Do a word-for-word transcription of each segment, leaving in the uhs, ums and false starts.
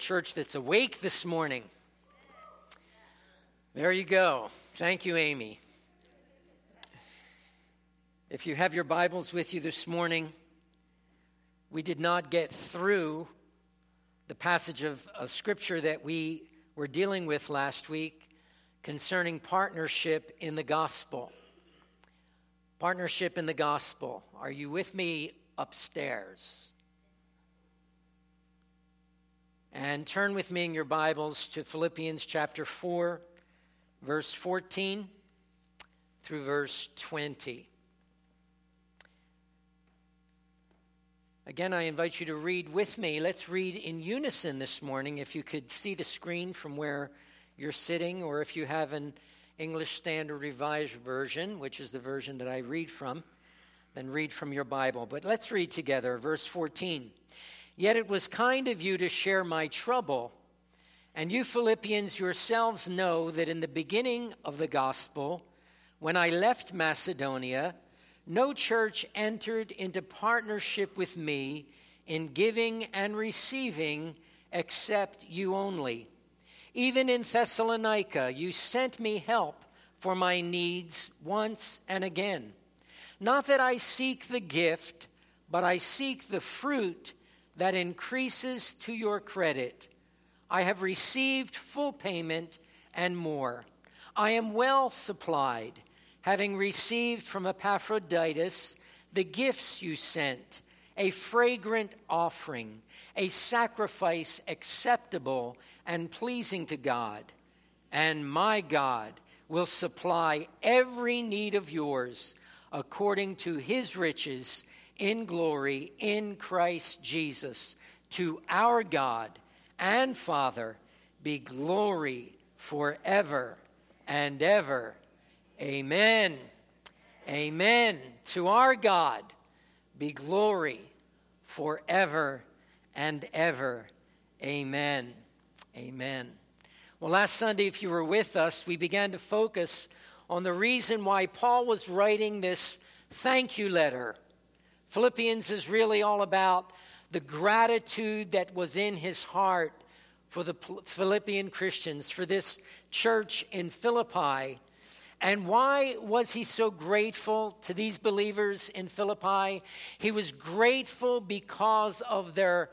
church that's awake this morning. There you go. Thank you, Amy. If you have your Bibles with you this morning, we did not get through the passage of, of Scripture that we were dealing with last week concerning partnership in the gospel. Partnership in the gospel. Are you with me upstairs? And turn with me in your Bibles to Philippians chapter four, verse fourteen through verse twenty. Again, I invite you to read with me. Let's read in unison this morning. If you could see the screen from where you're sitting, or if you have an English Standard Revised Version, which is the version that I read from, then read from your Bible. But let's read together, verse fourteen. Yet it was kind of you to share my trouble, and you Philippians yourselves know that in the beginning of the gospel, when I left Macedonia, no church entered into partnership with me in giving and receiving except you only. Even in Thessalonica, you sent me help for my needs once and again. Not that I seek the gift, but I seek the fruit that increases to your credit. I have received full payment and more. I am well supplied, having received from Epaphroditus the gifts you sent, a fragrant offering, a sacrifice acceptable and pleasing to God. And my God will supply every need of yours according to his riches in glory in Christ Jesus. To our God and Father be glory forever and ever. Amen. Amen. To our God be glory forever and ever. Amen. Amen. Well, last Sunday, if you were with us, we began to focus on the reason why Paul was writing this thank you letter. Philippians is really all about the gratitude that was in his heart for the Philippian Christians, for this church in Philippi. And why was he so grateful to these believers in Philippi? He was grateful because of their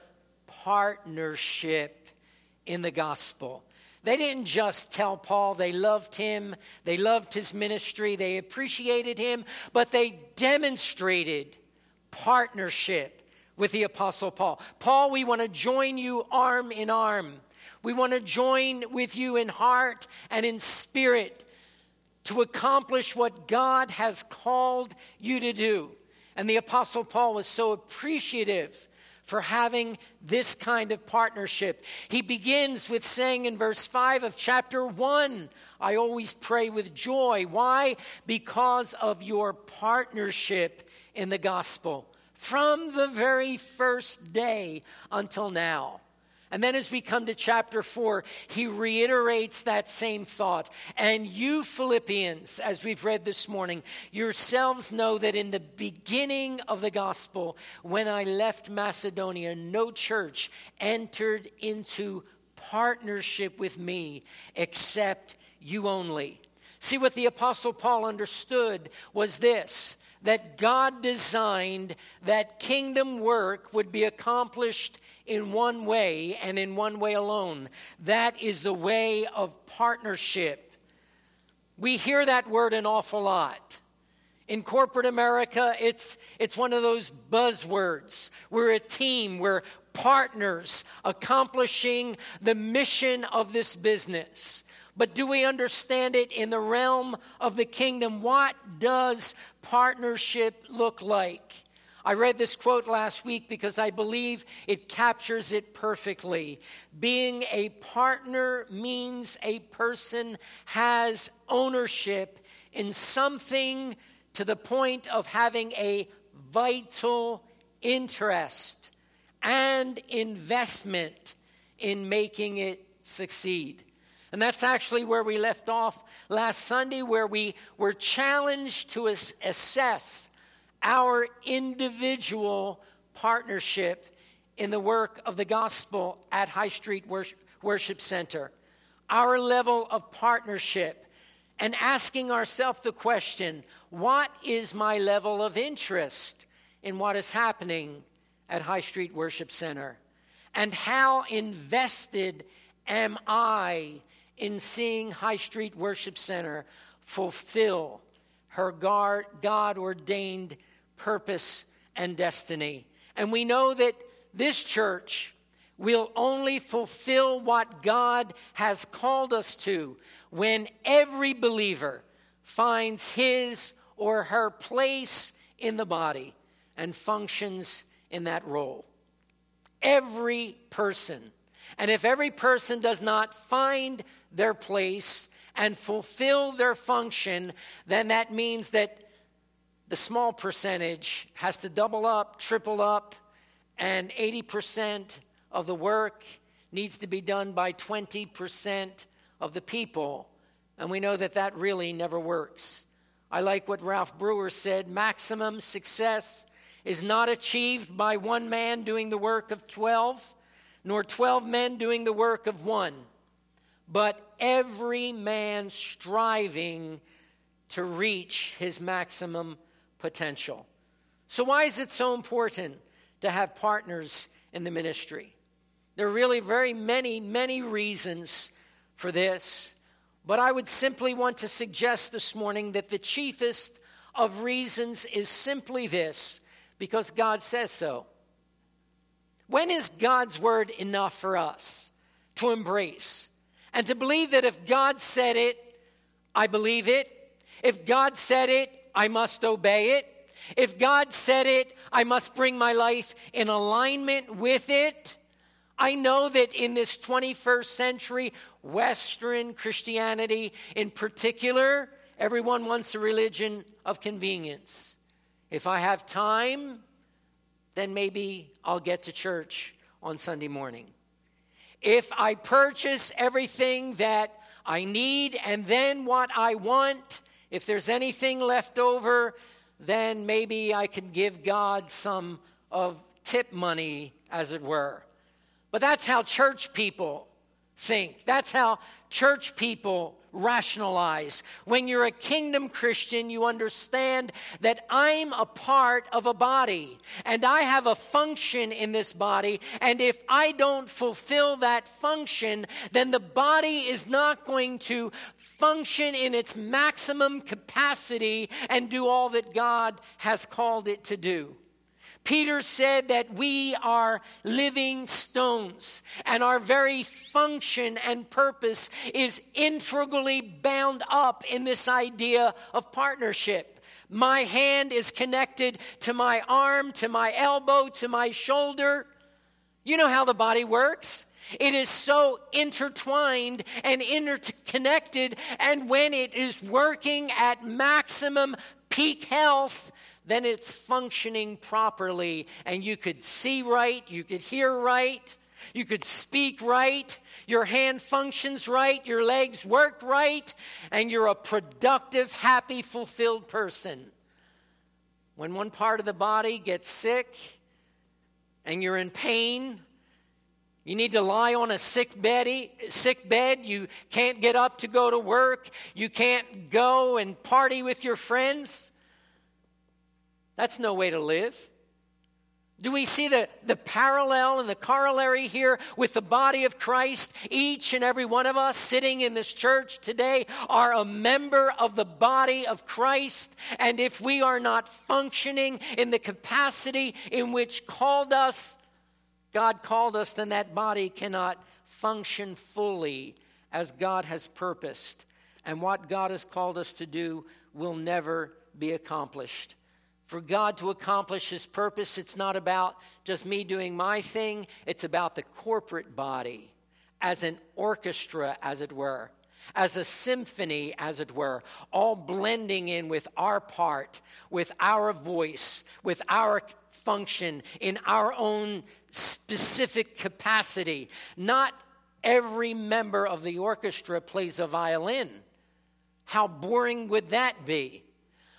partnership in the gospel. They didn't just tell Paul they loved him, they loved his ministry, they appreciated him, but they demonstrated partnership with the Apostle Paul. Paul, we want to join you arm in arm. We want to join with you in heart and in spirit to accomplish what God has called you to do. And the Apostle Paul was so appreciative for having this kind of partnership. He begins with saying in verse five of chapter one, I always pray with joy. Why? Because of your partnership in the gospel from the very first day until now. And then as we come to chapter four, he reiterates that same thought. And you Philippians, as we've read this morning, yourselves know that in the beginning of the gospel, when I left Macedonia, no church entered into partnership with me except you only. See, what the Apostle Paul understood was this, that God designed that kingdom work would be accomplished in one way and in one way alone. That is the way of partnership. We hear that word an awful lot. In corporate America, it's, it's one of those buzzwords. We're a team, we're partners accomplishing the mission of this business. But do we understand it in the realm of the kingdom? What does partnership look like? I read this quote last week because I believe it captures it perfectly. Being a partner means a person has ownership in something to the point of having a vital interest and investment in making it succeed. And that's actually where we left off last Sunday, where we were challenged to as- assess our individual partnership in the work of the gospel at High Street Worship Center, our level of partnership, and asking ourselves the question, what is my level of interest in what is happening at High Street Worship Center? And how invested am I in seeing High Street Worship Center fulfill her God-ordained purpose and destiny? And we know that this church will only fulfill what God has called us to when every believer finds his or her place in the body and functions in that role. Every person. And if every person does not find their place and fulfill their function, then that means that the small percentage has to double up, triple up, and eighty percent of the work needs to be done by twenty percent of the people. And we know that that really never works. I like what Ralph Brewer said, maximum success is not achieved by one man doing the work of twelve, nor twelve men doing the work of one, but every man striving to reach his maximum potential. So why is it so important to have partners in the ministry? There are really very many, many reasons for this, but I would simply want to suggest this morning that the chiefest of reasons is simply this: because God says so. When is God's word enough for us to embrace and to believe that if God said it, I believe it? If God said it, I must obey it. If God said it, I must bring my life in alignment with it. I know that in this twenty-first century, Western Christianity in particular, everyone wants a religion of convenience. If I have time, then maybe I'll get to church on Sunday morning. If I purchase everything that I need and then what I want, if there's anything left over, then maybe I can give God some of tip money, as it were. But that's how church people think. That's how church people rationalize. When you're a kingdom Christian, you understand that I'm a part of a body and I have a function in this body, and if I don't fulfill that function, then the body is not going to function in its maximum capacity and do all that God has called it to do. Peter said that we are living stones, and our very function and purpose is integrally bound up in this idea of partnership. My hand is connected to my arm, to my elbow, to my shoulder. You know how the body works. It is so intertwined and interconnected, and when it is working at maximum peak health, then it's functioning properly, and you could see right, you could hear right, you could speak right, your hand functions right, your legs work right, and you're a productive, happy, fulfilled person. When one part of the body gets sick and you're in pain, you need to lie on a sick bed, sick bed, you can't get up to go to work, you can't go and party with your friends. That's no way to live. Do we see the, the parallel and the corollary here with the body of Christ? Each and every one of us sitting in this church today are a member of the body of Christ. And if we are not functioning in the capacity in which called us, God called us, then that body cannot function fully as God has purposed. And what God has called us to do will never be accomplished. For God to accomplish his purpose, it's not about just me doing my thing. It's about the corporate body as an orchestra, as it were, as a symphony, as it were, all blending in with our part, with our voice, with our function in our own specific capacity. Not every member of the orchestra plays a violin. How boring would that be?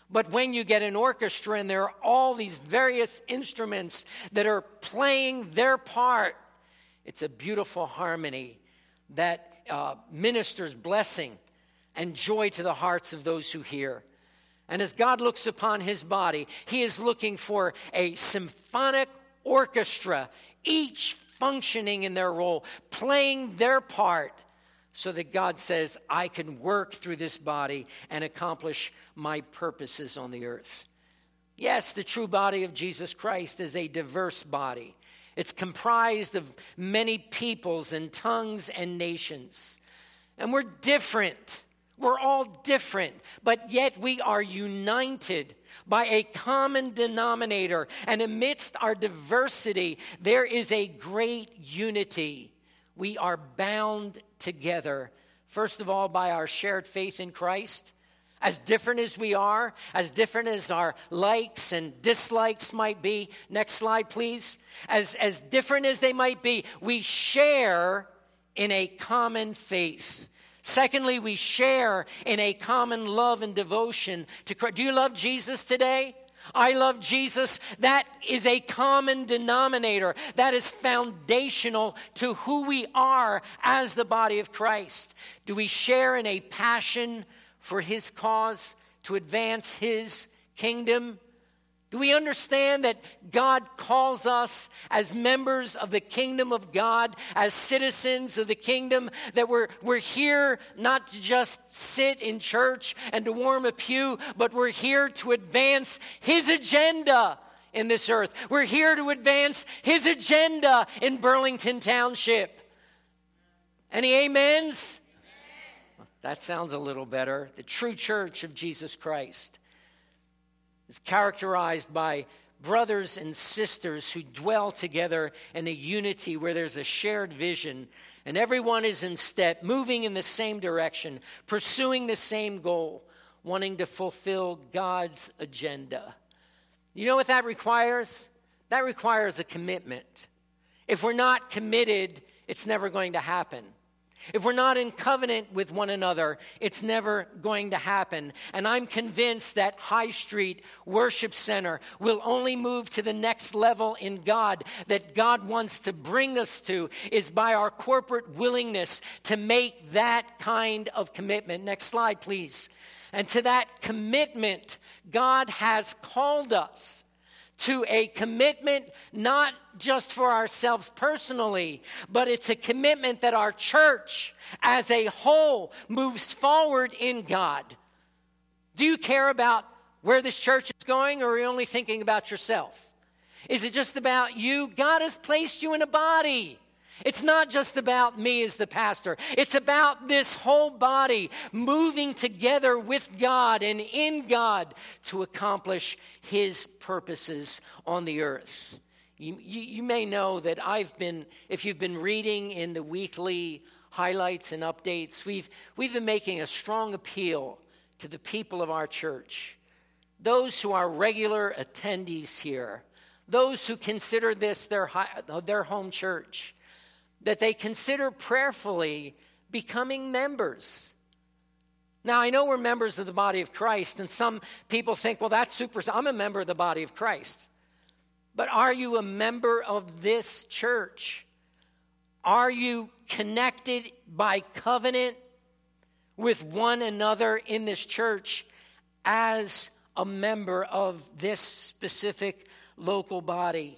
But when you get an orchestra and there are all these various instruments that are playing their part, it's a beautiful harmony that uh, ministers blessing and joy to the hearts of those who hear. And as God looks upon his body, he is looking for a symphonic orchestra, each functioning in their role, playing their part, so that God says, I can work through this body and accomplish my purposes on the earth. Yes, the true body of Jesus Christ is a diverse body. It's comprised of many peoples and tongues and nations. And we're different. We're all different, but yet we are united by a common denominator. And amidst our diversity, there is a great unity. We are bound together, first of all, by our shared faith in Christ. As different as we are, as different as our likes and dislikes might be. Next slide, please. As, as different as they might be, we share in a common faith. Secondly, we share in a common love and devotion to Christ. Do you love Jesus today? I love Jesus. That is a common denominator. That is foundational to who we are as the body of Christ. Do we share in a passion for his cause to advance his kingdom? Do we understand that God calls us as members of the kingdom of God, as citizens of the kingdom, that we're, we're here not to just sit in church and to warm a pew, but we're here to advance his agenda in this earth. We're here to advance his agenda in Burlington Township. Any amens? Amen. That sounds a little better. The true church of Jesus Christ is characterized by brothers and sisters who dwell together in a unity where there's a shared vision and everyone is in step, moving in the same direction, pursuing the same goal, wanting to fulfill God's agenda. You know what that requires? That requires a commitment. If we're not committed, it's never going to happen. If we're not in covenant with one another, it's never going to happen. And I'm convinced that High Street Worship Center will only move to the next level in God that God wants to bring us to is by our corporate willingness to make that kind of commitment. Next slide, please. And to that commitment, God has called us to a commitment not just for ourselves personally, but it's a commitment that our church as a whole moves forward in God. Do you care about where this church is going, or are you only thinking about yourself? Is it just about you? God has placed you in a body. It's not just about me as the pastor. It's about this whole body moving together with God and in God to accomplish his purposes on the earth. You, you, you may know that I've been, if you've been reading in the weekly highlights and updates, we've, we've been making a strong appeal to the people of our church, those who are regular attendees here, those who consider this their, their home church, that they consider prayerfully becoming members. Now, I know we're members of the body of Christ, and some people think, well, that's super. I'm a member of the body of Christ. But are you a member of this church? Are you connected by covenant with one another in this church as a member of this specific local body?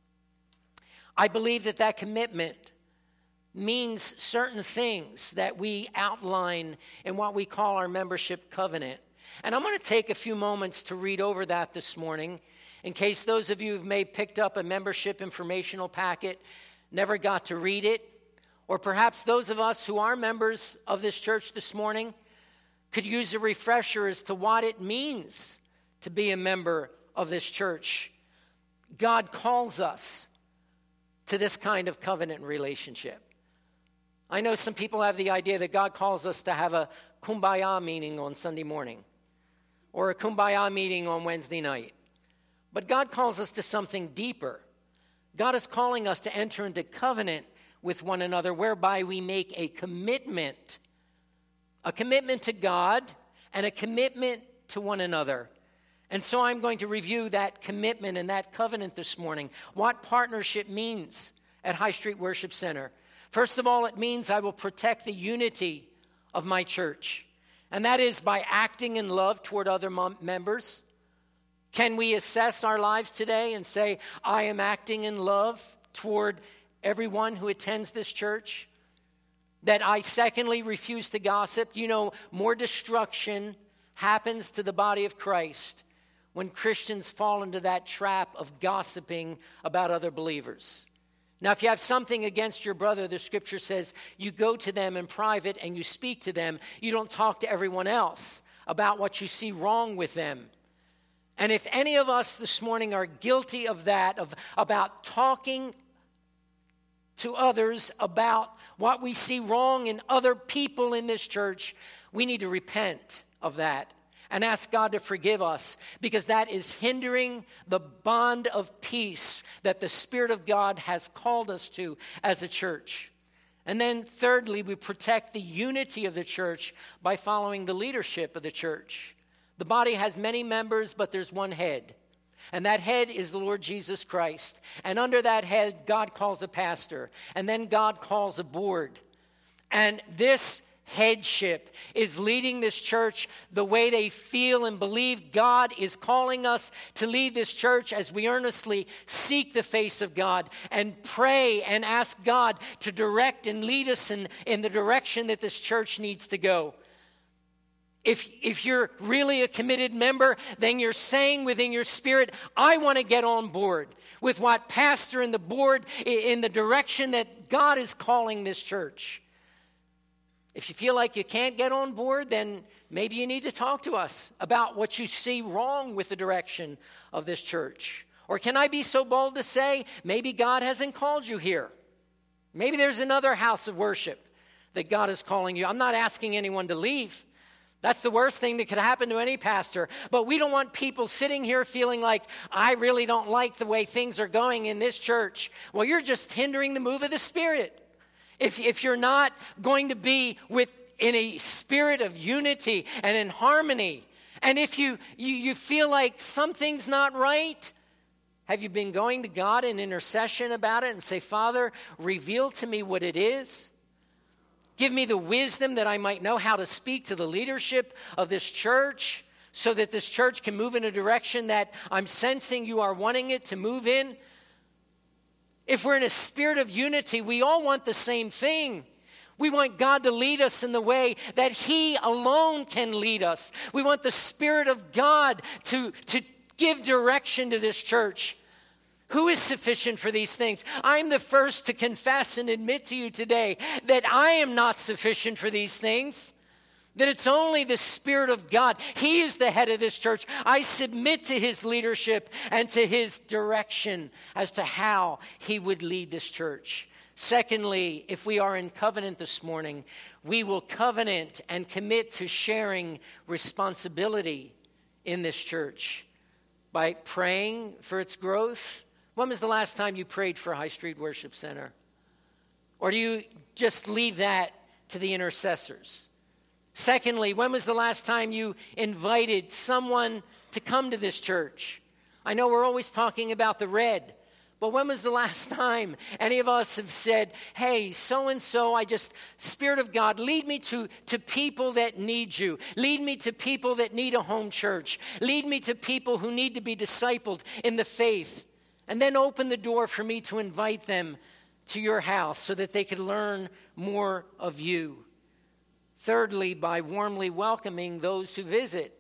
I believe that that commitment means certain things that we outline in what we call our membership covenant. And I'm going to take a few moments to read over that this morning, in case those of you who may have picked up a membership informational packet, never got to read it, or perhaps those of us who are members of this church this morning could use a refresher as to what it means to be a member of this church. God calls us to this kind of covenant relationship. I know some people have the idea that God calls us to have a kumbaya meeting on Sunday morning or a kumbaya meeting on Wednesday night. But God calls us to something deeper. God is calling us to enter into covenant with one another whereby we make a commitment, a commitment to God and a commitment to one another. And so I'm going to review that commitment and that covenant this morning, what partnership means at High Street Worship Center. First of all, it means I will protect the unity of my church, and that is by acting in love toward other mem- members. Can we assess our lives today and say, I am acting in love toward everyone who attends this church? That I, secondly, refuse to gossip. You know, more destruction happens to the body of Christ when Christians fall into that trap of gossiping about other believers. Now, if you have something against your brother, the scripture says you go to them in private and you speak to them. You don't talk to everyone else about what you see wrong with them. And if any of us this morning are guilty of that, of about talking to others about what we see wrong in other people in this church, we need to repent of that and ask God to forgive us, because that is hindering the bond of peace that the Spirit of God has called us to as a church. And then thirdly, we protect the unity of the church by following the leadership of the church. The body has many members, but there's one head. And that head is the Lord Jesus Christ. And under that head, God calls a pastor. And then God calls a board. And this headship is leading this church the way they feel and believe God is calling us to lead this church, as we earnestly seek the face of God and pray and ask God to direct and lead us in, in the direction that this church needs to go. If, if you're really a committed member, then you're saying within your spirit, I want to get on board with what pastor and the board in the direction that God is calling this church. If you feel like you can't get on board, then maybe you need to talk to us about what you see wrong with the direction of this church. Or can I be so bold to say, maybe God hasn't called you here. Maybe there's another house of worship that God is calling you. I'm not asking anyone to leave. That's the worst thing that could happen to any pastor. But we don't want people sitting here feeling like, I really don't like the way things are going in this church. Well, you're just hindering the move of the Spirit. If, if you're not going to be with in a spirit of unity and in harmony, and if you, you, you feel like something's not right, have you been going to God in intercession about it and say, Father, reveal to me what it is? Give me the wisdom that I might know how to speak to the leadership of this church so that this church can move in a direction that I'm sensing you are wanting it to move in. If we're in a spirit of unity, we all want the same thing. We want God to lead us in the way that He alone can lead us. We want the Spirit of God to, to give direction to this church. Who is sufficient for these things? I'm the first to confess and admit to you today that I am not sufficient for these things, that it's only the Spirit of God. He is the head of this church. I submit to His leadership and to His direction as to how He would lead this church. Secondly, if we are in covenant this morning, we will covenant and commit to sharing responsibility in this church by praying for its growth. When was the last time you prayed for High Street Worship Center? Or do you just leave that to the intercessors? Secondly, when was the last time you invited someone to come to this church? I know we're always talking about the red, but when was the last time any of us have said, hey, so-and-so, I just, Spirit of God, lead me to, to people that need you. Lead me to people that need a home church. Lead me to people who need to be discipled in the faith. And then open the door for me to invite them to your house so that they could learn more of you. Thirdly, by warmly welcoming those who visit.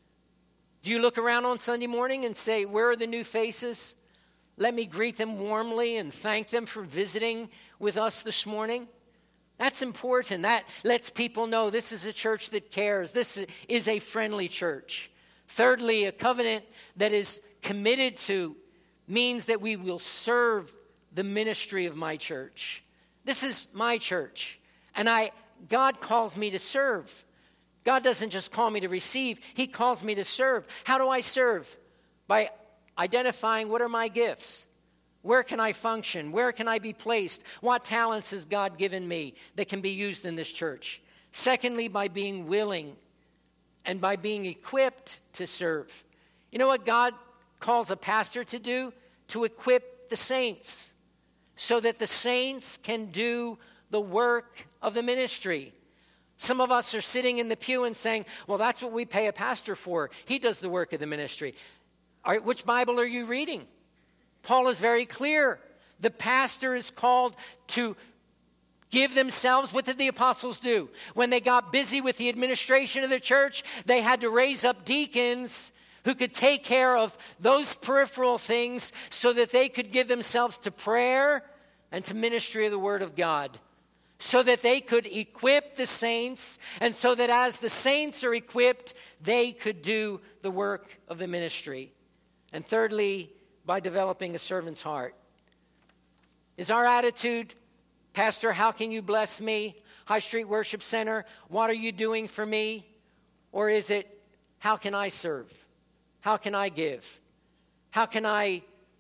Do you look around on Sunday morning and say, where are the new faces? Let me greet them warmly and thank them for visiting with us this morning. That's important. That lets people know this is a church that cares. This is a friendly church. Thirdly, a covenant that is committed to means that we will serve the ministry of my church. This is my church, and I God calls me to serve. God doesn't just call me to receive, He calls me to serve. How do I serve? By identifying what are my gifts. Where can I function? Where can I be placed? What talents has God given me that can be used in this church? Secondly, by being willing and by being equipped to serve. You know what God calls a pastor to do? To equip the saints so that the saints can do the work of the ministry. Some of us are sitting in the pew and saying, well, that's what we pay a pastor for. He does the work of the ministry. All right, which Bible are you reading? Paul is very clear. The pastor is called to give themselves. What did the apostles do? When they got busy with the administration of the church, they had to raise up deacons who could take care of those peripheral things so that they could give themselves to prayer and to ministry of the Word of God, so that they could equip the saints, and so that as the saints are equipped, they could do the work of the ministry. And thirdly, by developing a servant's heart. Is our attitude, Pastor, how can you bless me? High Street Worship Center, what are you doing for me? Or is it, how can I serve? How can I give? How can I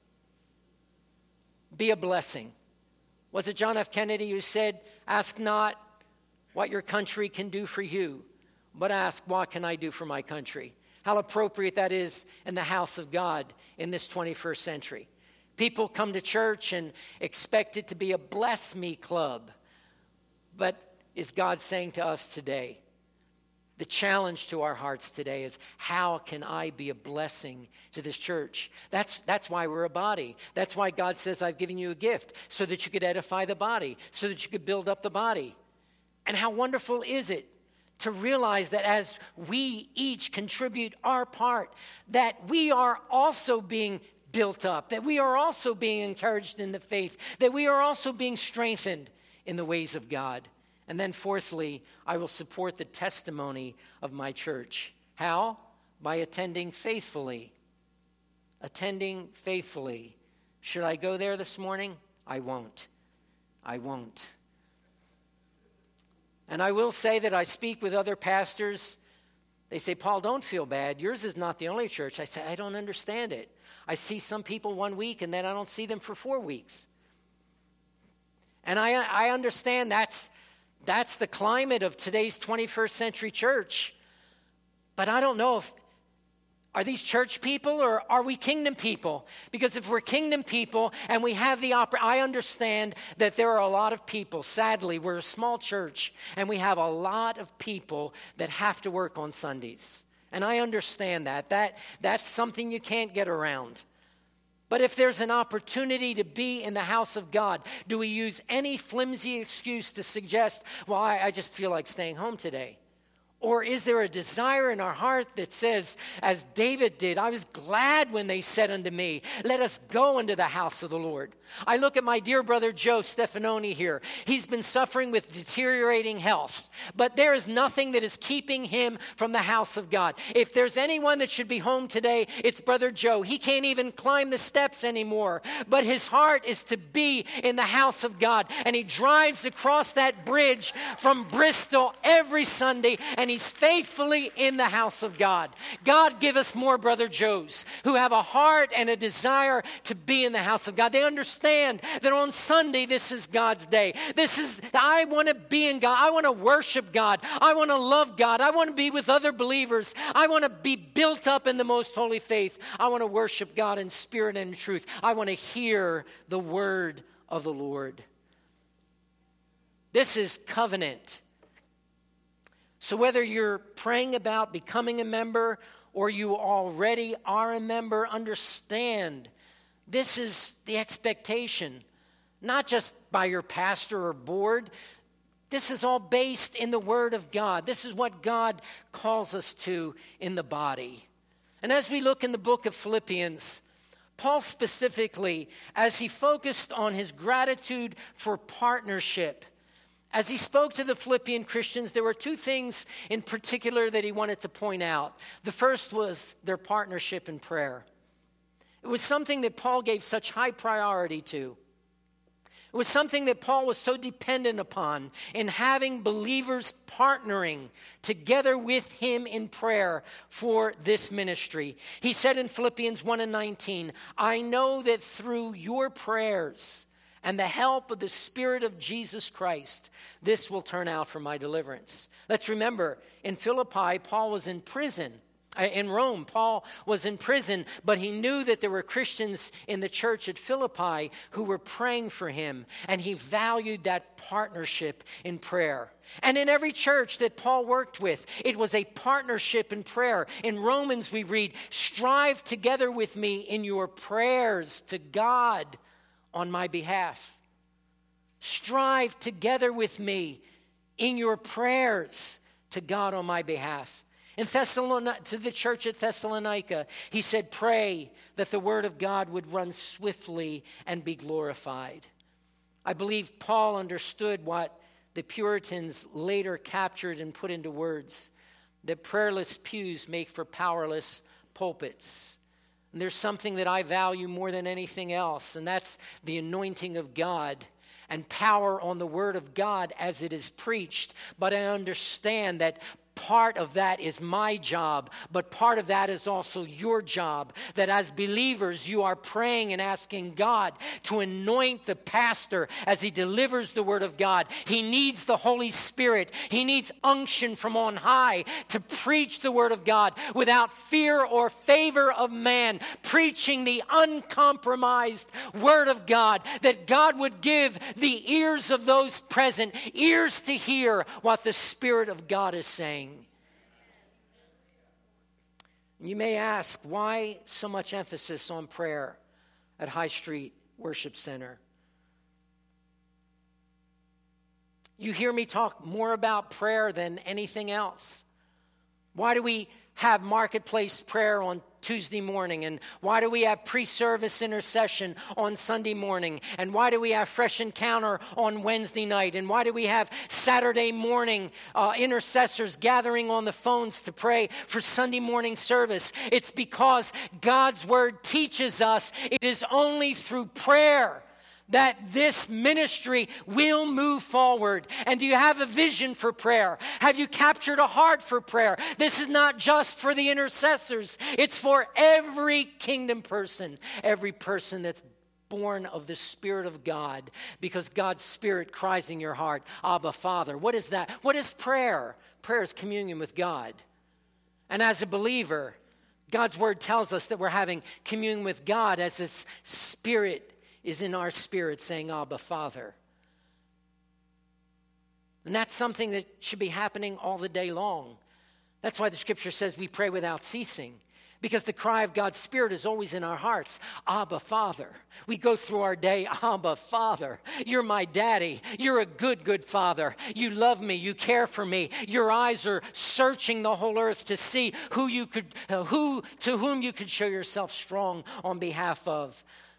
be a blessing? Was it John F. Kennedy who said, ask not what your country can do for you, but ask, what can I do for my country? How appropriate that is in the house of God in this twenty-first century. People come to church and expect it to be a bless me club. But is God saying to us today, the challenge to our hearts today is, how can I be a blessing to this church? That's, that's why we're a body. That's why God says, I've given you a gift so that you could edify the body, so that you could build up the body. And how wonderful is it to realize that as we each contribute our part, that we are also being built up, that we are also being encouraged in the faith, that we are also being strengthened in the ways of God. And then fourthly, I will support the testimony of my church. How? By attending faithfully. Attending faithfully. Should I go there this morning? I won't. I won't. And I will say that I speak with other pastors. They say, Paul, don't feel bad. Yours is not the only church. I say, I don't understand it. I see some people one week and then I don't see them for four weeks. And I, I understand that's That's the climate of today's twenty-first century church. But I don't know if, are these church people or are we kingdom people? Because if we're kingdom people and we have the opportunity, I understand that there are a lot of people, sadly, we're a small church, and we have a lot of people that have to work on Sundays. And I understand that. That that's something you can't get around. But if there's an opportunity to be in the house of God, do we use any flimsy excuse to suggest, well, I, I just feel like staying home today? Or is there a desire in our heart that says, as David did, I was glad when they said unto me, let us go into the house of the Lord. I look at my dear brother Joe Stefanoni here. He's been suffering with deteriorating health, but there is nothing that is keeping him from the house of God. If there's anyone that should be home today, it's brother Joe. He can't even climb the steps anymore, but his heart is to be in the house of God, and he drives across that bridge from Bristol every Sunday, and he's faithfully in the house of God. God, give us more brother Joes who have a heart and a desire to be in the house of God. They understand that on Sunday, this is God's day. This is, I want to be in God. I want to worship God. I want to love God. I want to be with other believers. I want to be built up in the most holy faith. I want to worship God in spirit and in truth. I want to hear the word of the Lord. This is covenant. So whether you're praying about becoming a member or you already are a member, understand this is the expectation, not just by your pastor or board. This is all based in the Word of God. This is what God calls us to in the body. And as we look in the book of Philippians, Paul specifically, as he focused on his gratitude for partnership, as he spoke to the Philippian Christians, there were two things in particular that he wanted to point out. The first was their partnership in prayer. It was something that Paul gave such high priority to. It was something that Paul was so dependent upon in having believers partnering together with him in prayer for this ministry. He said in Philippians one and nineteen, I know that through your prayers and the help of the Spirit of Jesus Christ, this will turn out for my deliverance. Let's remember, in Philippi, Paul was in prison. In Rome, Paul was in prison, but he knew that there were Christians in the church at Philippi who were praying for him, and he valued that partnership in prayer. And in every church that Paul worked with, it was a partnership in prayer. In Romans, we read, "Strive together with me in your prayers to God on my behalf." Strive together with me in your prayers to God on my behalf. In Thessalonica, to the church at Thessalonica, he said, "Pray that the word of God would run swiftly and be glorified." I believe Paul understood what the Puritans later captured and put into words, that prayerless pews make for powerless pulpits. And there's something that I value more than anything else, and that's the anointing of God and power on the word of God as it is preached. But I understand that part of that is my job, but part of that is also your job. That as believers, you are praying and asking God to anoint the pastor as he delivers the word of God. He needs the Holy Spirit. He needs unction from on high to preach the word of God without fear or favor of man, preaching the uncompromised word of God, that God would give the ears of those present ears to hear what the Spirit of God is saying. You may ask, why so much emphasis on prayer at High Street Worship Center? You hear me talk more about prayer than anything else. Why do we have marketplace prayer on Tuesday morning? And why do we have pre-service intercession on Sunday morning? And why do we have Fresh Encounter on Wednesday night? And why do we have Saturday morning uh, intercessors gathering on the phones to pray for Sunday morning service? It's because God's word teaches us it is only through prayer that this ministry will move forward. And do you have a vision for prayer? Have you captured a heart for prayer? This is not just for the intercessors. It's for every kingdom person, every person that's born of the Spirit of God, because God's Spirit cries in your heart, "Abba, Father." What is that? What is prayer? Prayer is communion with God. And as a believer, God's word tells us that we're having communion with God as His Spirit is in our spirit saying, "Abba, Father." And that's something that should be happening all the day long. That's why the scripture says we pray without ceasing, because the cry of God's Spirit is always in our hearts. "Abba, Father." We go through our day, "Abba, Father, you're my daddy. You're a good, good Father. You love me. You care for me. Your eyes are searching the whole earth to see who you could, uh, who to whom you could show yourself strong on behalf of."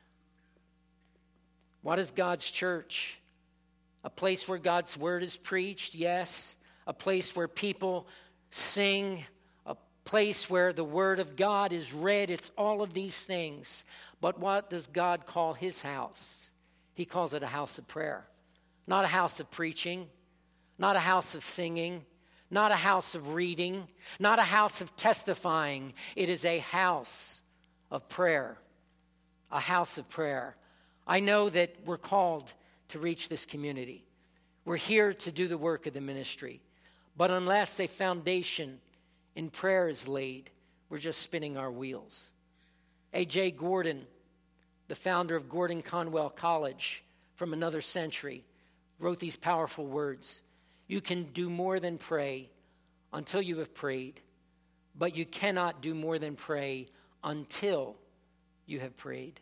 What is God's church? A place where God's word is preached, yes. A place where people sing. A place where the word of God is read. It's all of these things. But what does God call His house? He calls it a house of prayer. Not a house of preaching. Not a house of singing. Not a house of reading. Not a house of testifying. It is a house of prayer. A house of prayer. I know that we're called to reach this community. We're here to do the work of the ministry. But unless a foundation in prayer is laid, we're just spinning our wheels. A J Gordon, the founder of Gordon Conwell College from another century, wrote these powerful words. "You can do more than pray until you have prayed, but you cannot do more than pray until you have prayed."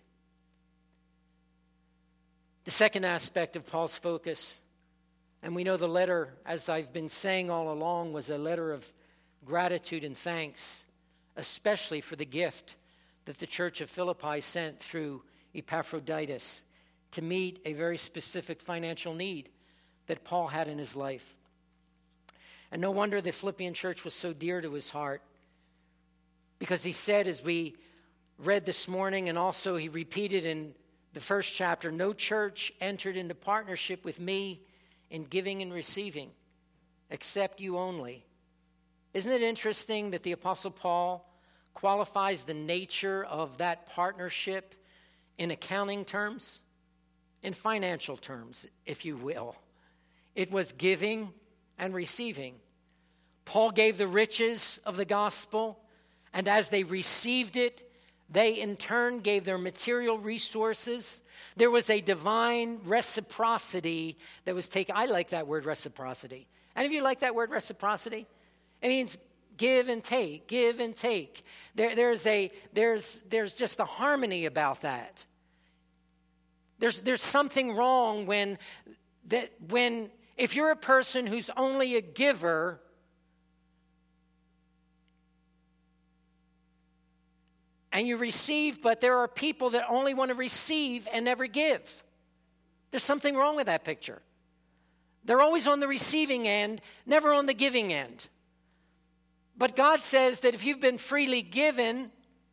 The second aspect of Paul's focus, and we know the letter, as I've been saying all along, was a letter of gratitude and thanks, especially for the gift that the church of Philippi sent through Epaphroditus to meet a very specific financial need that Paul had in his life. And no wonder the Philippian church was so dear to his heart, because he said, as we read this morning, and also he repeated in the first chapter, "No church entered into partnership with me in giving and receiving, except you only." Isn't it interesting that the Apostle Paul qualifies the nature of that partnership in accounting terms, in financial terms, if you will? It was giving and receiving. Paul gave the riches of the gospel, And as they received it, they in turn gave their material resources. There was a divine reciprocity that was taken. I like that word, reciprocity. Any of you like that word, reciprocity? It means give and take, give and take. There, there's a there's there's just a harmony about that. There's there's something wrong when that when if you're a person who's only a giver, and you receive, but there are people that only want to receive and never give. There's something wrong with that picture. They're always on the receiving end, never on the giving end. But God says that if you've been freely given,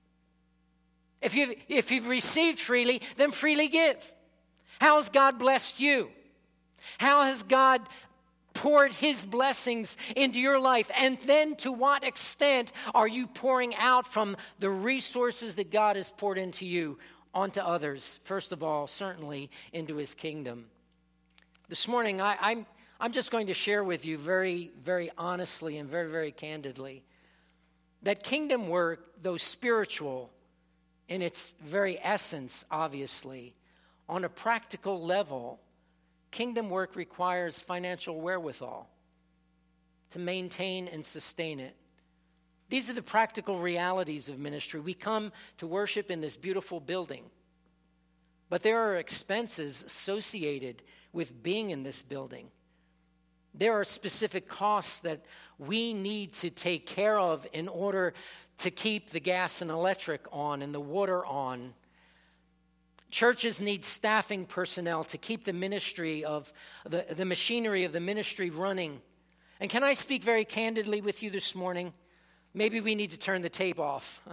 if you've, if you've received freely, then freely give. How has God blessed you? How has God poured his blessings into your life? And then to what extent are you pouring out from the resources that God has poured into you onto others? First of all, certainly into his kingdom. This morning, I, I'm, I'm just going to share with you very, very honestly and very, very candidly that kingdom work, though spiritual in its very essence, obviously, on a practical level, kingdom work requires financial wherewithal to maintain and sustain it. These are the practical realities of ministry. We come to worship in this beautiful building, but there are expenses associated with being in this building. There are specific costs that we need to take care of in order to keep the gas and electric on and the water on. Churches need staffing personnel to keep the ministry of the, the machinery of the ministry running. And can I speak very candidly with you this morning? Maybe we need to turn the tape off.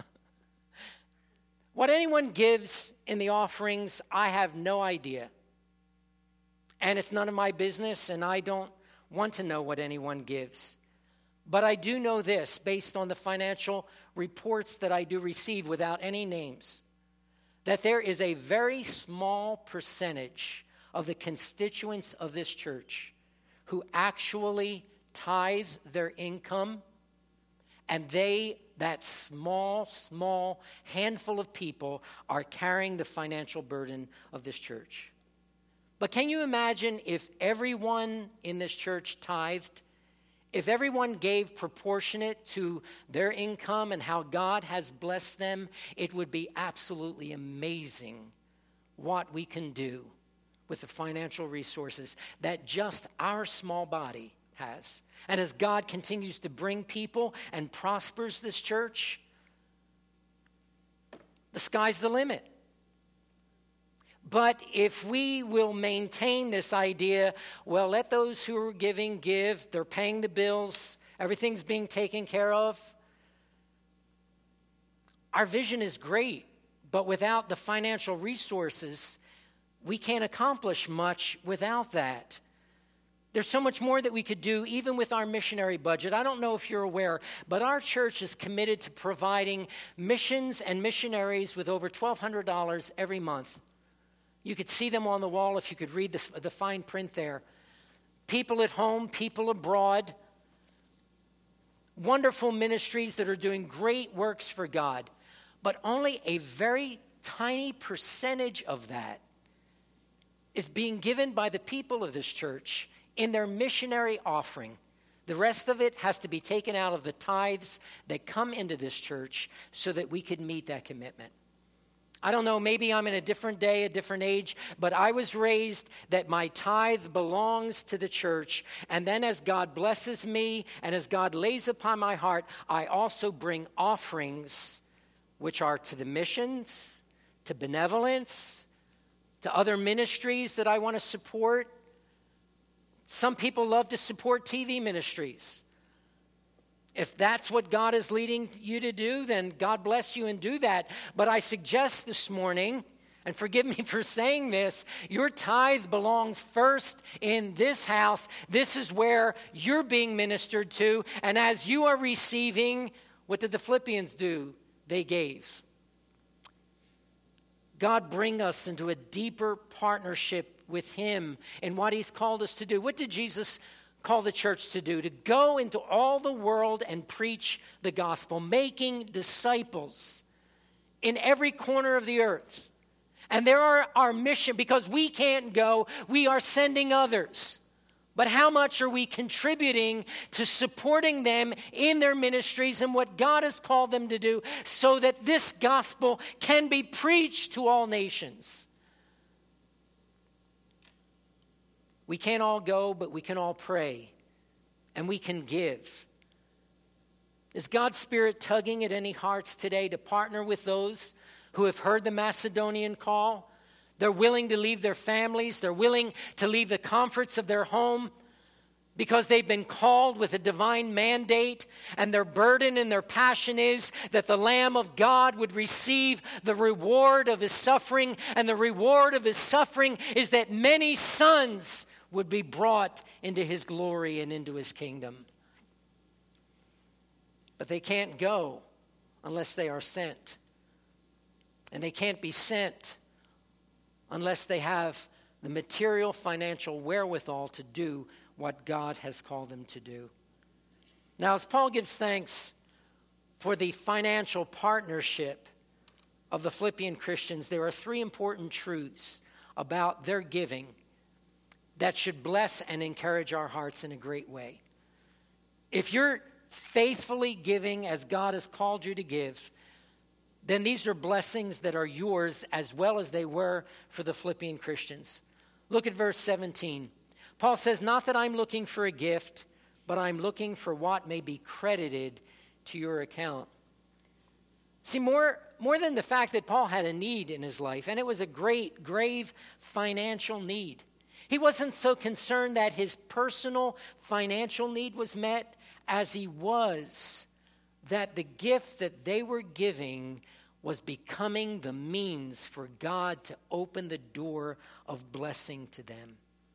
What anyone gives in the offerings, I have no idea. And it's none of my business, and I don't want to know what anyone gives. But I do know this, based on the financial reports that I do receive without any names, that there is a very small percentage of the constituents of this church who actually tithe their income, and they, that small, small handful of people, are carrying the financial burden of this church. But can you imagine if everyone in this church tithed? If everyone gave proportionate to their income and how God has blessed them, it would be absolutely amazing what we can do with the financial resources that just our small body has. And as God continues to bring people and prospers this church, the sky's the limit. But if we will maintain this idea, well, let those who are giving give, they're paying the bills, everything's being taken care of. Our vision is great, but without the financial resources, we can't accomplish much without that. There's so much more that we could do, even with our missionary budget. I don't know if you're aware, but our church is committed to providing missions and missionaries with over twelve hundred dollars every month. You could see them on the wall if you could read the, the fine print there. People at home, people abroad. Wonderful ministries that are doing great works for God. But only a very tiny percentage of that is being given by the people of this church in their missionary offering. The rest of it has to be taken out of the tithes that come into this church so that we could meet that commitment. I don't know, maybe I'm in a different day, a different age, but I was raised that my tithe belongs to the church. And then as God blesses me and as God lays upon my heart, I also bring offerings, which are to the missions, to benevolence, to other ministries that I want to support. Some people love to support T V ministries. If that's what God is leading you to do, then God bless you and do that. But I suggest this morning, and forgive me for saying this, your tithe belongs first in this house. This is where you're being ministered to. And as you are receiving, what did the Philippians do? They gave. God bring us into a deeper partnership with him in what he's called us to do. What did Jesus call the church to do, to go into all the world and preach the gospel, making disciples in every corner of the earth. And there are our mission, because we can't go, we are sending others. But how much are we contributing to supporting them in their ministries and what God has called them to do, so that this gospel can be preached to all nations? We can't all go, but we can all pray, and we can give. Is God's Spirit tugging at any hearts today to partner with those who have heard the Macedonian call? They're willing to leave their families. They're willing to leave the comforts of their home because they've been called with a divine mandate, and their burden and their passion is that the Lamb of God would receive the reward of his suffering, and the reward of his suffering is that many sons would be brought into his glory and into his kingdom. But they can't go unless they are sent. And they can't be sent unless they have the material, financial wherewithal to do what God has called them to do. Now, as Paul gives thanks for the financial partnership of the Philippian Christians, there are three important truths about their giving that should bless and encourage our hearts in a great way. If you're faithfully giving as God has called you to give, then these are blessings that are yours as well as they were for the Philippian Christians. Look at verse seventeen. Paul says, "Not that I'm looking for a gift, but I'm looking for what may be credited to your account." See, more, more than the fact that Paul had a need in his life, and it was a great, grave financial need. He wasn't so concerned that his personal financial need was met as he was that the gift that they were giving was becoming the means for God to open the door of blessing to them.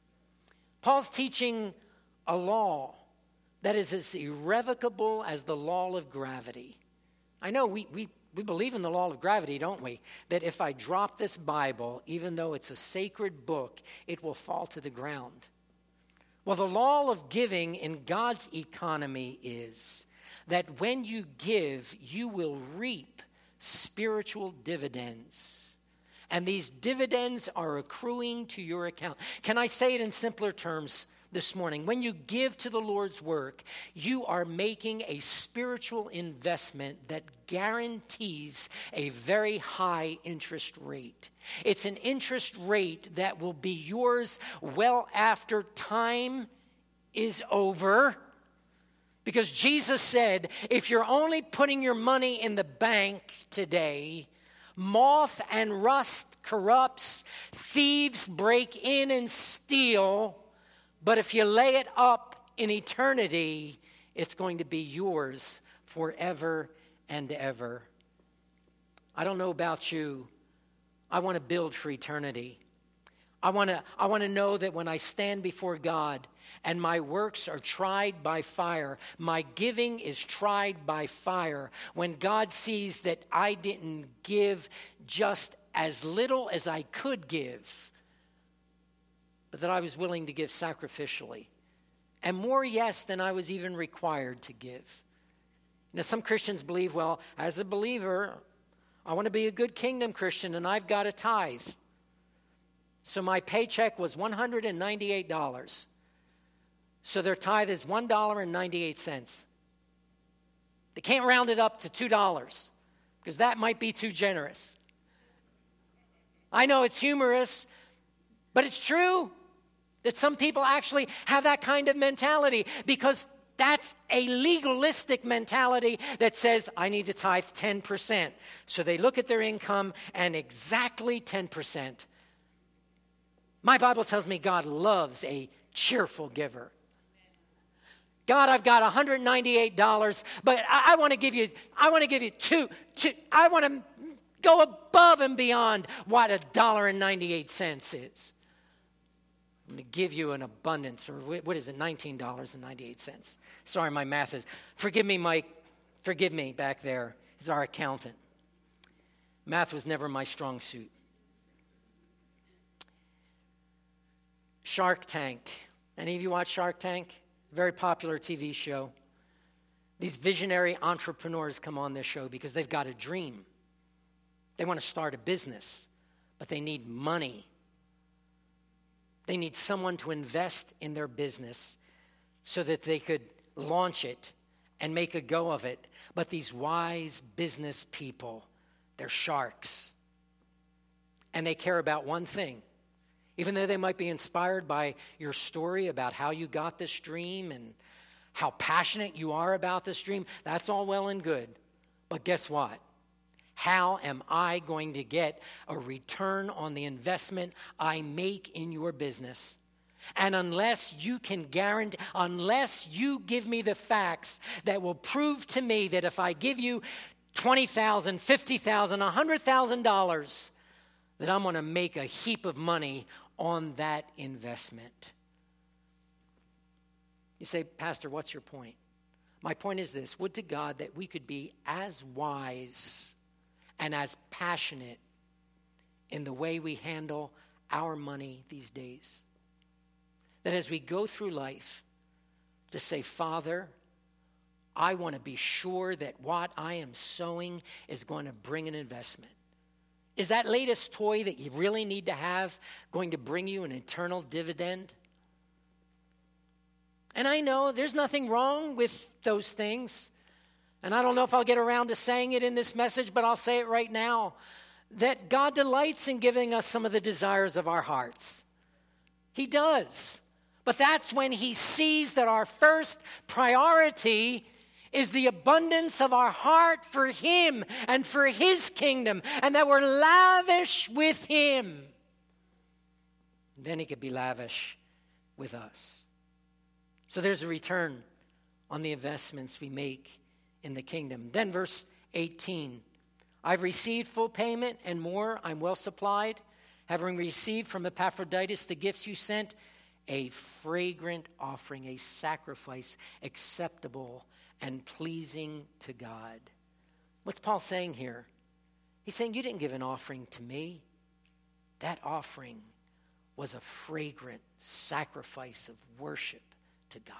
Paul's teaching a law that is as irrevocable as the law of gravity. I know we, we, we believe in the law of gravity, don't we? That if I drop this Bible, even though it's a sacred book, it will fall to the ground. Well, the law of giving in God's economy is that when you give, you will reap spiritual dividends. And these dividends are accruing to your account. Can I say it in simpler terms this morning? When you give to the Lord's work, you are making a spiritual investment that guarantees a very high interest rate. It's an interest rate that will be yours well after time is over. Because Jesus said, if you're only putting your money in the bank today, moth and rust corrupts, thieves break in and steal, but if you lay it up in eternity, it's going to be yours forever and ever. I don't know about you. I want to build for eternity. I want to I want to know that when I stand before God and my works are tried by fire, my giving is tried by fire, when God sees that I didn't give just as little as I could give, but that I was willing to give sacrificially, and more, yes, than I was even required to give. Now, some Christians believe, well, as a believer, I want to be a good kingdom Christian, and I've got a tithe. So my paycheck was one hundred ninety-eight dollars. So their tithe is one dollar and ninety-eight cents. They can't round it up to two dollars because that might be too generous. I know it's humorous, but it's true that some people actually have that kind of mentality, because that's a legalistic mentality that says, I need to tithe ten percent. So they look at their income and exactly ten percent. My Bible tells me God loves a cheerful giver. God, I've got one hundred ninety-eight dollars, but I, I want to give you, I want to give you two, two, I want to go above and beyond what a dollar and ninety-eight cents is. I'm going to give you an abundance, or what is it, nineteen dollars and ninety-eight cents. Sorry, my math is, forgive me, Mike, forgive me back there. He's our accountant. Math was never my strong suit. Shark Tank. Any of you watch Shark Tank? very popular T V show. These visionary entrepreneurs come on this show because they've got a dream. They want to start a business, but they need money. They need someone to invest in their business so that they could launch it and make a go of it. But these wise business people, they're sharks. And they care about one thing. Even though they might be inspired by your story about how you got this dream and how passionate you are about this dream, that's all well and good. But guess what? How am I going to get a return on the investment I make in your business? And unless you can guarantee, unless you give me the facts that will prove to me that if I give you twenty thousand dollars, fifty thousand dollars, one hundred thousand dollars, that I'm going to make a heap of money on that investment. You say, Pastor, what's your point? My point is this: would to God that we could be as wise and as passionate in the way we handle our money these days. That as we go through life, to say, Father, I want to be sure that what I am sowing is going to bring an investment. Is that latest toy that you really need to have going to bring you an eternal dividend? And I know there's nothing wrong with those things. And I don't know if I'll get around to saying it in this message, but I'll say it right now, that God delights in giving us some of the desires of our hearts. He does. But that's when he sees that our first priority is the abundance of our heart for him and for his kingdom, and that we're lavish with him. Then he could be lavish with us. So there's a return on the investments we make in the kingdom. Then verse eighteen, I've received full payment and more, I'm well supplied, having received from Epaphroditus the gifts you sent, a fragrant offering, a sacrifice acceptable and pleasing to God. What's Paul saying here? He's saying, you didn't give an offering to me. That offering was a fragrant sacrifice of worship to God.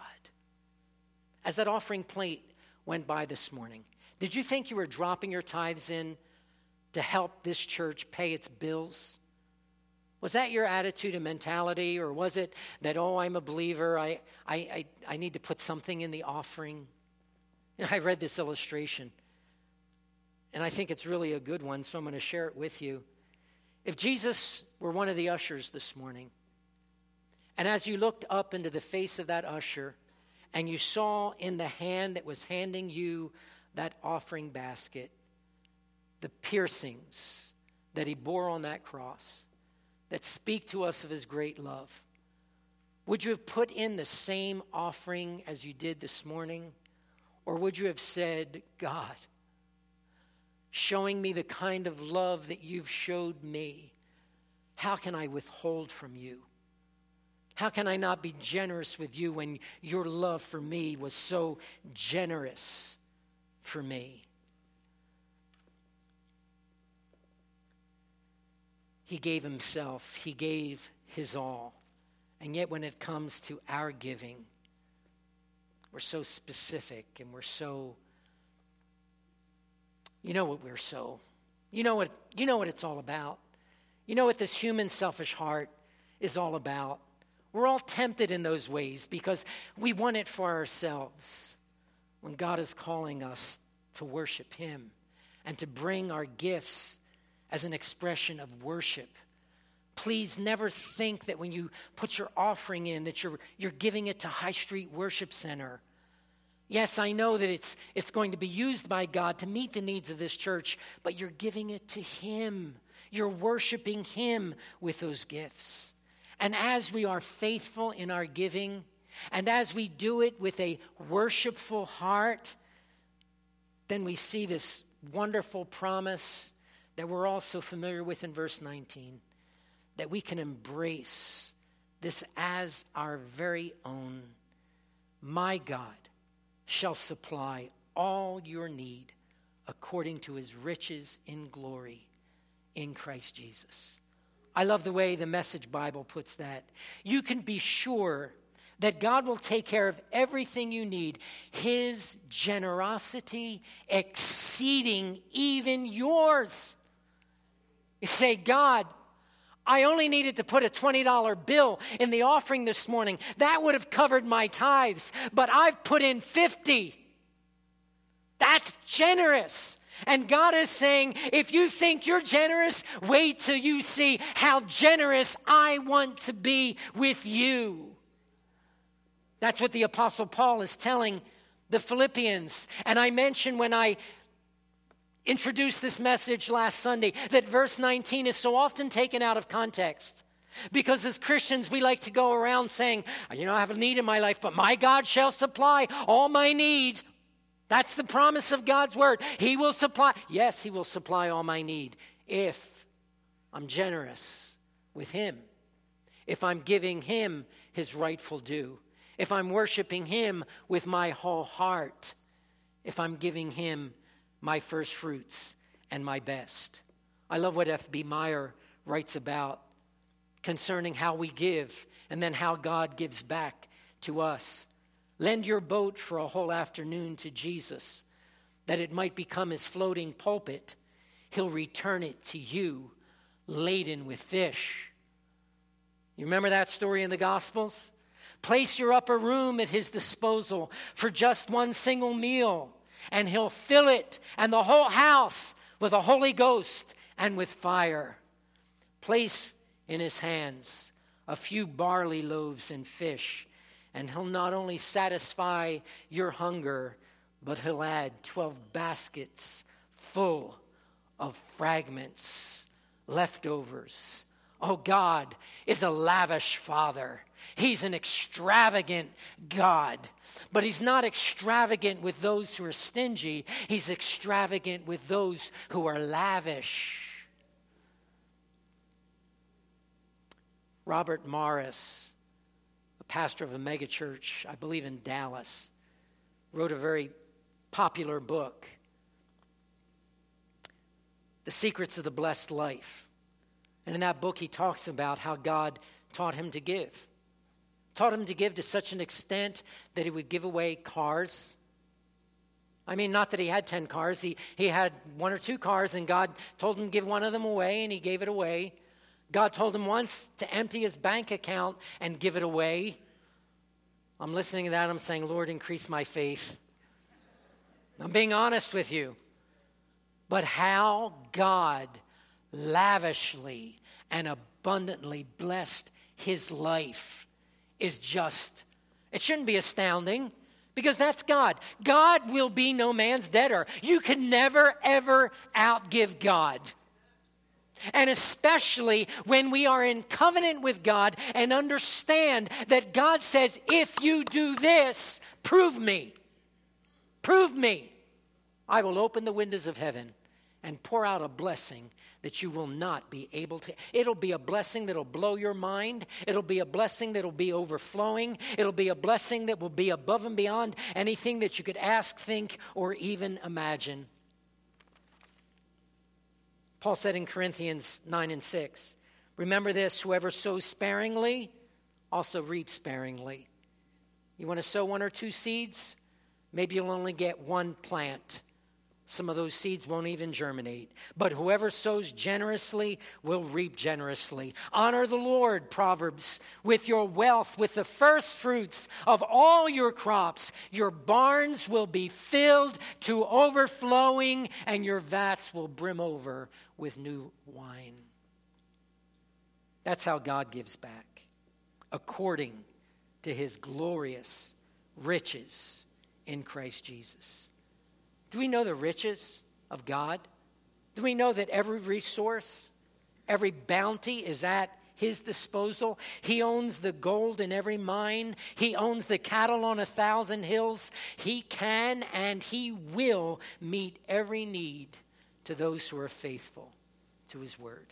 As that offering plate went by this morning, did you think you were dropping your tithes in to help this church pay its bills? Was that your attitude and mentality, or was it that, oh, I'm a believer, I, I, I, I need to put something in the offering? You know, I read this illustration, and I think it's really a good one, so I'm going to share it with you. If Jesus were one of the ushers this morning, and as you looked up into the face of that usher, and you saw in the hand that was handing you that offering basket the piercings that he bore on that cross that speak to us of his great love, would you have put in the same offering as you did this morning? Or would you have said, God, showing me the kind of love that you've showed me, how can I withhold from you? How can I not be generous with you when your love for me was so generous for me? He gave himself. He gave his all. And yet when it comes to our giving, we're so specific and we're so, you know what we're so, you know what, you know what it's all about. You know what this human selfish heart is all about. We're all tempted in those ways because we want it for ourselves when God is calling us to worship him and to bring our gifts as an expression of worship. Please never think that when you put your offering in that you're, you're giving it to High Street Worship Center. Yes, I know that it's, it's going to be used by God to meet the needs of this church, but you're giving it to him. You're worshiping him with those gifts. And as we are faithful in our giving, and as we do it with a worshipful heart, then we see this wonderful promise that we're all so familiar with in verse nineteen, that we can embrace this as our very own. My God shall supply all your need according to his riches in glory in Christ Jesus. I love the way the Message Bible puts that. You can be sure that God will take care of everything you need. His generosity exceeding even yours. You say, God, I only needed to put a twenty dollar bill in the offering this morning. That would have covered my tithes, but I've put in fifty. That's generous. And God is saying, if you think you're generous, wait till you see how generous I want to be with you. That's what the Apostle Paul is telling the Philippians. And I mentioned when I introduced this message last Sunday that verse nineteen is so often taken out of context. Because as Christians, we like to go around saying, you know, I have a need in my life, but my God shall supply all my need. That's the promise of God's word. He will supply. Yes, he will supply all my need if I'm generous with him, if I'm giving him his rightful due, if I'm worshiping him with my whole heart, if I'm giving him my first fruits and my best. I love what F B Meyer writes about concerning how we give and then how God gives back to us. Lend your boat for a whole afternoon to Jesus, that it might become his floating pulpit. He'll return it to you laden with fish. You remember that story in the Gospels? Place your upper room at his disposal for just one single meal, and he'll fill it and the whole house with the Holy Ghost and with fire. Place in his hands a few barley loaves and fish, and he'll not only satisfy your hunger, but he'll add twelve baskets full of fragments, leftovers. Oh, God is a lavish Father. He's an extravagant God. But he's not extravagant with those who are stingy. He's extravagant with those who are lavish. Robert Morris, a pastor of a megachurch, I believe in Dallas, wrote a very popular book, The Secrets of the Blessed Life. And in that book, he talks about how God taught him to give. Taught him to give to such an extent that he would give away cars. I mean, not that he had ten cars. He, he had one or two cars, and God told him to give one of them away, and he gave it away. God told him once to empty his bank account and give it away. I'm listening to that. I'm saying, Lord, increase my faith. I'm being honest with you. But how God lavishly and abundantly blessed his life is just, it shouldn't be astounding, because that's God. God will be no man's debtor. You can never, ever outgive God. And especially when we are in covenant with God and understand that God says, if you do this, prove me. Prove me. I will open the windows of heaven and pour out a blessing that you will not be able to. It'll be a blessing that'll blow your mind. It'll be a blessing that'll be overflowing. It'll be a blessing that will be above and beyond anything that you could ask, think, or even imagine. Paul said in Corinthians nine and six, remember this, whoever sows sparingly also reaps sparingly. You want to sow one or two seeds? Maybe you'll only get one plant. Some of those seeds won't even germinate. But whoever sows generously will reap generously. Honor the Lord, Proverbs, with your wealth, with the first fruits of all your crops. Your barns will be filled to overflowing, and your vats will brim over with new wine. That's how God gives back, according to his glorious riches in Christ Jesus. Do we know the riches of God? Do we know that every resource, every bounty is at his disposal? He owns the gold in every mine. He owns the cattle on a thousand hills. He can and he will meet every need to those who are faithful to his word.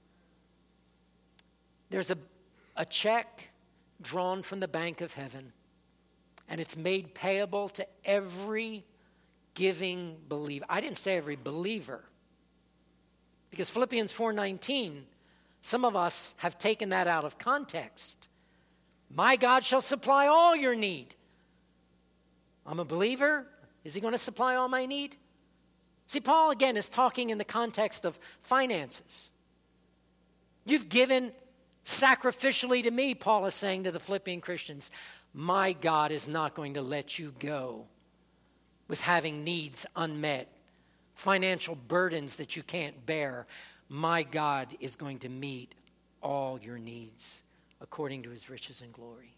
There's a, a check drawn from the bank of heaven, and it's made payable to every giving believer. I didn't say every believer, because Philippians four nineteen, some of us have taken that out of context. My God shall supply all your need. I'm a believer. Is he going to supply all my need? See, Paul, again, is talking in the context of finances. You've given sacrificially to me, Paul is saying to the Philippian Christians. My God is not going to let you go with having needs unmet, financial burdens that you can't bear. My God is going to meet all your needs according to his riches and glory.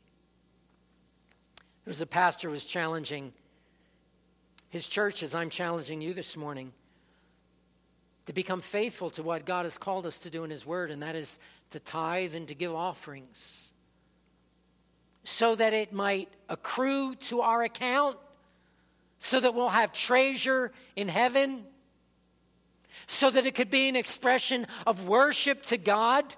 There was a pastor who was challenging his church, as I'm challenging you this morning, to become faithful to what God has called us to do in his word, and that is to tithe and to give offerings, so that it might accrue to our account, so that we'll have treasure in heaven, so that it could be an expression of worship to God,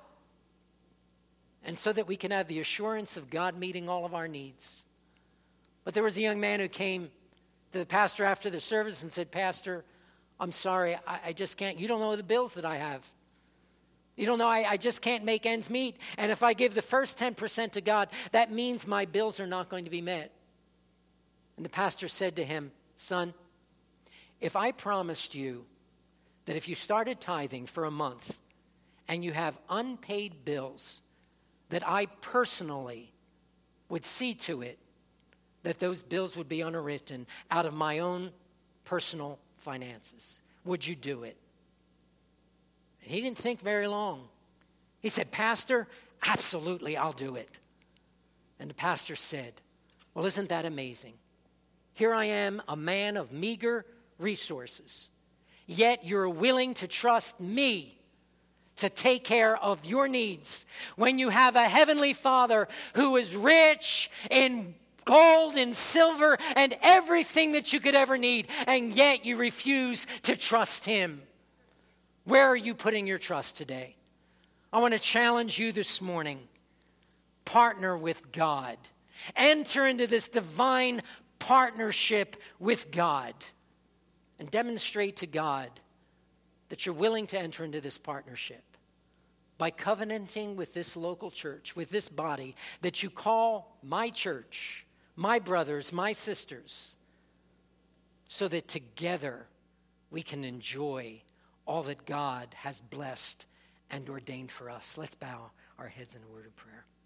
and so that we can have the assurance of God meeting all of our needs. But there was a young man who came to the pastor after the service and said, Pastor, I'm sorry, I, I just can't. You don't know the bills that I have. You don't know, I, I just can't make ends meet. And if I give the first ten percent to God, that means my bills are not going to be met. And the pastor said to him, son, if I promised you that if you started tithing for a month and you have unpaid bills, that I personally would see to it that those bills would be underwritten out of my own personal finances, would you do it? And he didn't think very long. He said, Pastor, absolutely, I'll do it. And the pastor said, well, isn't that amazing? Here I am, a man of meager resources, yet you're willing to trust me to take care of your needs when you have a heavenly Father who is rich in gold and silver and everything that you could ever need, and yet you refuse to trust him. Where are you putting your trust today? I want to challenge you this morning. Partner with God. Enter into this divine partnership with God and demonstrate to God that you're willing to enter into this partnership by covenanting with this local church, with this body that you call my church, my brothers, my sisters, so that together we can enjoy all that God has blessed and ordained for us. Let's bow our heads in a word of prayer.